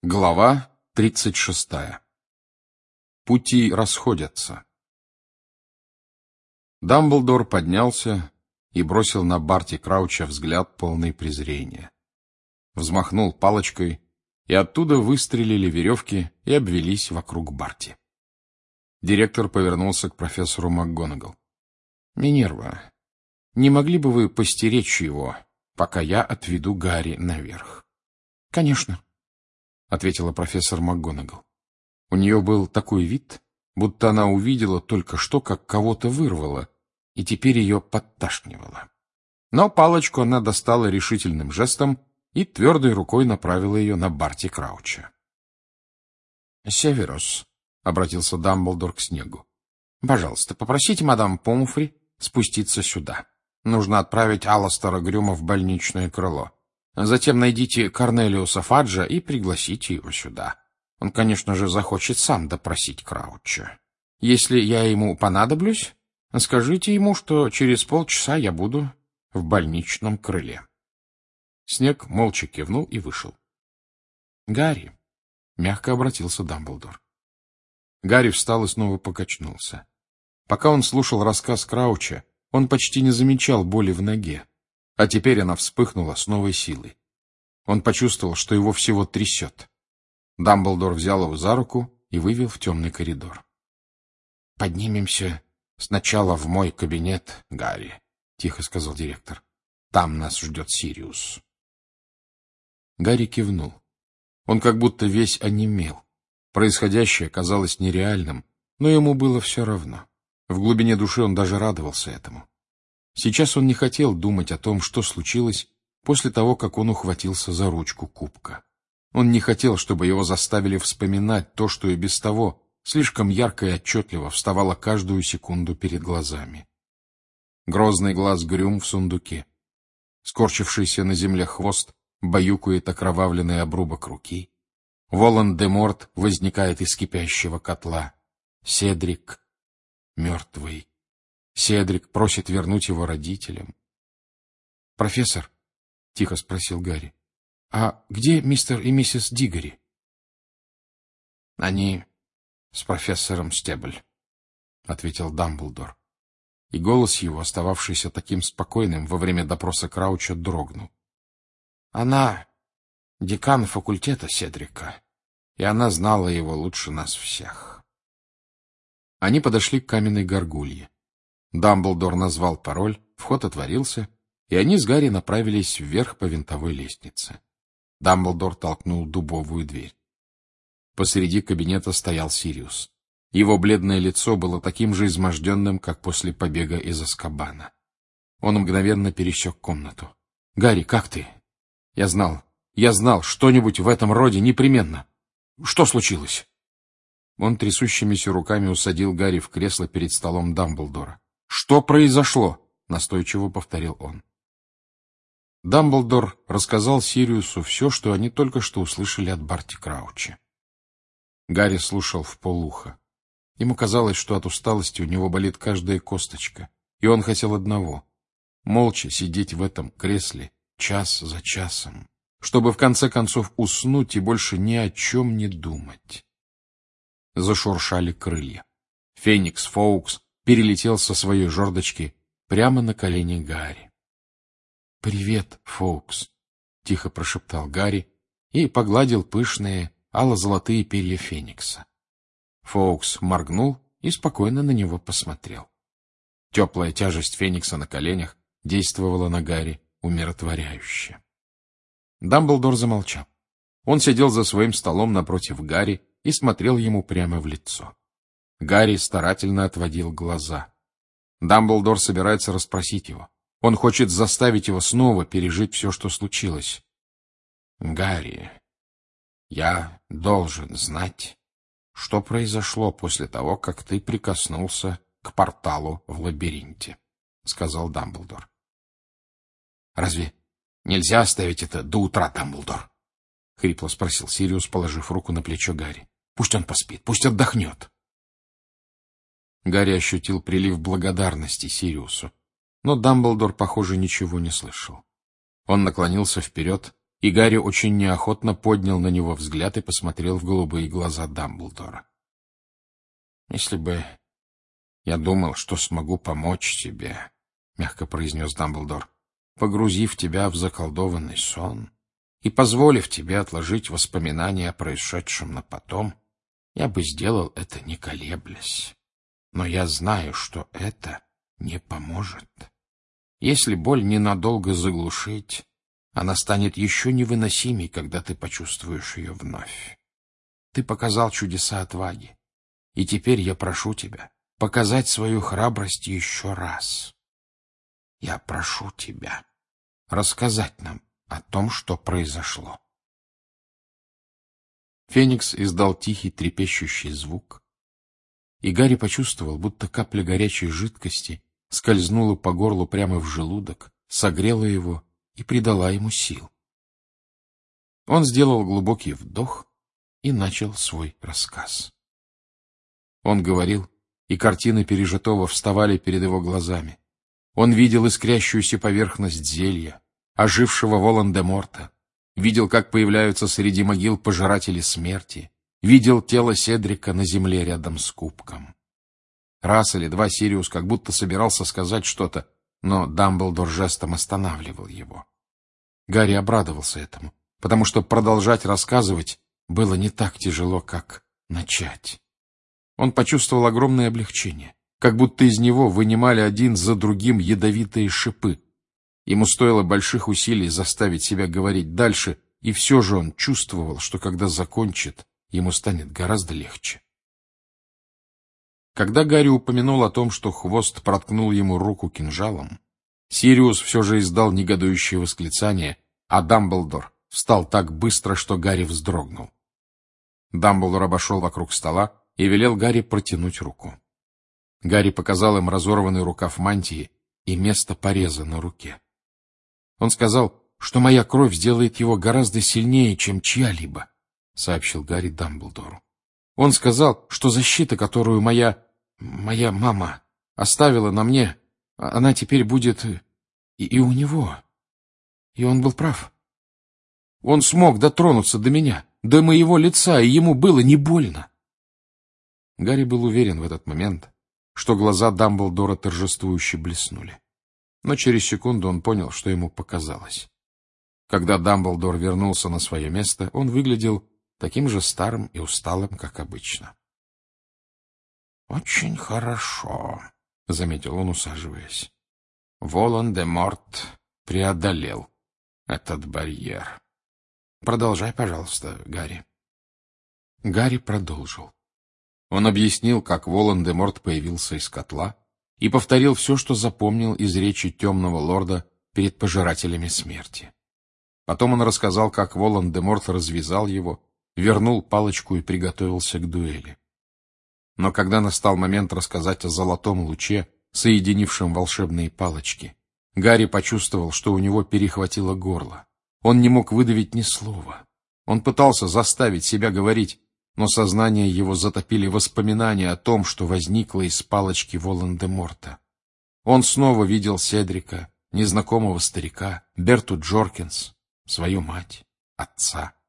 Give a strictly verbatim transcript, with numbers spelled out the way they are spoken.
Глава тридцать шестая. Пути расходятся. Дамблдор поднялся и бросил на Барти Крауча взгляд, полный презрения. Взмахнул палочкой, и оттуда выстрелили веревки и обвелись вокруг Барти. Директор повернулся к профессору МакГонагал. — Минерва, не могли бы вы постеречь его, пока я отведу Гарри наверх? — Конечно, — ответила профессор МакГонагал. У нее был такой вид, будто она увидела только что, как кого-то вырвало, и теперь ее подташнивало. Но палочку она достала решительным жестом и твердой рукой направила ее на Барти Крауча. — Северус, — обратился Дамблдор к снегу, — пожалуйста, попросите мадам Помфри спуститься сюда. Нужно отправить Аластера Грюма в больничное крыло. Затем найдите Корнелиуса Фаджа и пригласите его сюда. Он, конечно же, захочет сам допросить Крауча. Если я ему понадоблюсь, скажите ему, что через полчаса я буду в больничном крыле. Снег молча кивнул и вышел. — Гарри, — мягко обратился Дамблдор. Гарри встал и снова покачнулся. Пока он слушал рассказ Крауча, он почти не замечал боли в ноге. А теперь она вспыхнула с новой силой. Он почувствовал, что его всего трясет. Дамблдор взял его за руку и вывел в темный коридор. — Поднимемся сначала в мой кабинет, Гарри, — тихо сказал директор. — Там нас ждет Сириус. Гарри кивнул. Он как будто весь онемел. Происходящее казалось нереальным, но ему было все равно. В глубине души он даже радовался этому. Сейчас он не хотел думать о том, что случилось после того, как он ухватился за ручку кубка. Он не хотел, чтобы его заставили вспоминать то, что и без того слишком ярко и отчетливо вставало каждую секунду перед глазами. Грозный глаз Грюм в сундуке. Скорчившийся на земле хвост баюкает окровавленный обрубок руки. Волан-де-Морт возникает из кипящего котла. Седрик мертвый. Седрик просит вернуть его родителям. — Профессор, — тихо спросил Гарри, — а где мистер и миссис Дигори? — Они с профессором Стебль, — ответил Дамблдор. И голос его, остававшийся таким спокойным во время допроса Крауча, дрогнул. — Она декан факультета Седрика, и она знала его лучше нас всех. Они подошли к каменной горгулье. Дамблдор назвал пароль, вход отворился, и они с Гарри направились вверх по винтовой лестнице. Дамблдор толкнул дубовую дверь. Посреди кабинета стоял Сириус. Его бледное лицо было таким же изможденным, как после побега из Азкабана. Он мгновенно пересек комнату. — Гарри, как ты? — Я знал, я знал, что-нибудь в этом роде непременно. Что случилось? Он трясущимися руками усадил Гарри в кресло перед столом Дамблдора. — Что произошло? — настойчиво повторил он. Дамблдор рассказал Сириусу все, что они только что услышали от Барти Крауча. Гарри слушал вполуха. Ему казалось, что от усталости у него болит каждая косточка, и он хотел одного — молча сидеть в этом кресле час за часом, чтобы в конце концов уснуть и больше ни о чем не думать. Зашуршали крылья. Феникс Фоукс перелетел со своей жердочки прямо на колени Гарри. — Привет, Фоукс, — тихо прошептал Гарри и погладил пышные ало-золотые перья Феникса. Фоукс моргнул и спокойно на него посмотрел. Теплая тяжесть Феникса на коленях действовала на Гарри умиротворяюще. Дамблдор замолчал. Он сидел за своим столом напротив Гарри и смотрел ему прямо в лицо. Гарри старательно отводил глаза. Дамблдор собирается расспросить его. Он хочет заставить его снова пережить все, что случилось. — Гарри, я должен знать, что произошло после того, как ты прикоснулся к порталу в лабиринте, — сказал Дамблдор. — Разве нельзя оставить это до утра, Дамблдор? — хрипло спросил Сириус, положив руку на плечо Гарри. — Пусть он поспит, пусть отдохнет. Гарри ощутил прилив благодарности Сириусу, но Дамблдор, похоже, ничего не слышал. Он наклонился вперед и Гарри очень неохотно поднял на него взгляд и посмотрел в голубые глаза Дамблдора. «Если бы я думал, что смогу помочь тебе, — мягко произнес Дамблдор, — погрузив тебя в заколдованный сон и позволив тебе отложить воспоминания о происшедшем на потом, я бы сделал это не колеблясь. Но я знаю, что это не поможет. Если боль ненадолго заглушить, она станет еще невыносимей, когда ты почувствуешь ее вновь. Ты показал чудеса отваги, и теперь я прошу тебя показать свою храбрость еще раз. Я прошу тебя рассказать нам о том, что произошло». Феникс издал тихий трепещущий звук, и Гарри почувствовал, будто капля горячей жидкости скользнула по горлу прямо в желудок, согрела его и придала ему сил. Он сделал глубокий вдох и начал свой рассказ. Он говорил, и картины пережитого вставали перед его глазами. Он видел искрящуюся поверхность зелья, ожившего Волан-де-Морта, видел, как появляются среди могил пожиратели смерти, видел тело Седрика на земле рядом с кубком. Раз или два Сириус как будто собирался сказать что-то, но Дамблдор жестом останавливал его. Гарри обрадовался этому, потому что продолжать рассказывать было не так тяжело, как начать. Он почувствовал огромное облегчение, как будто из него вынимали один за другим ядовитые шипы. Ему стоило больших усилий заставить себя говорить дальше, и все же он чувствовал, что когда закончит, ему станет гораздо легче. Когда Гарри упомянул о том, что хвост проткнул ему руку кинжалом, Сириус все же издал негодующее восклицание, а Дамблдор встал так быстро, что Гарри вздрогнул. Дамблдор обошел вокруг стола и велел Гарри протянуть руку. Гарри показал им разорванный рукав мантии и место пореза на руке. Он сказал, что моя кровь сделает его гораздо сильнее, чем чья-либо, — сообщил Гарри Дамблдору. Он сказал, что защита, которую моя... моя мама оставила на мне, она теперь будет и, и у него. И он был прав. Он смог дотронуться до меня, до моего лица, и ему было не больно. Гарри был уверен в этот момент, что глаза Дамблдора торжествующе блеснули. Но через секунду он понял, что ему показалось. Когда Дамблдор вернулся на свое место, он выглядел таким же старым и усталым, как обычно. — Очень хорошо, — заметил он, усаживаясь. — Волан-де-Морт преодолел этот барьер. Продолжай, пожалуйста, Гарри. Гарри продолжил. Он объяснил, как Волан-де-Морт появился из котла, и повторил все, что запомнил из речи темного лорда перед пожирателями смерти. Потом он рассказал, как Волан-де-Морт развязал его, вернул палочку и приготовился к дуэли. Но когда настал момент рассказать о золотом луче, соединившем волшебные палочки, Гарри почувствовал, что у него перехватило горло. Он не мог выдавить ни слова. Он пытался заставить себя говорить, но сознание его затопили воспоминания о том, что возникло из палочки Волан-де-Морта. Он снова видел Седрика, незнакомого старика, Берту Джоркинс, свою мать, отца.